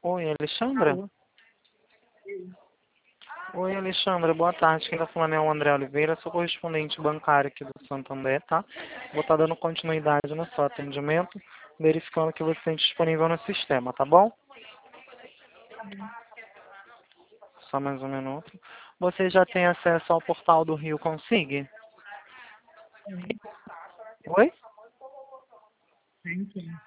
Oi, Alexandra? Alô? Oi, Alexandra, boa tarde. Quem está falando é o André Oliveira, sou correspondente bancário aqui do Santander, tá? Vou estar dando continuidade no seu atendimento, verificando que você tem disponível no sistema, tá bom? Só mais um minuto. Você já tem acesso ao portal do Rio Consigue? Sim, Oi? sim, sim.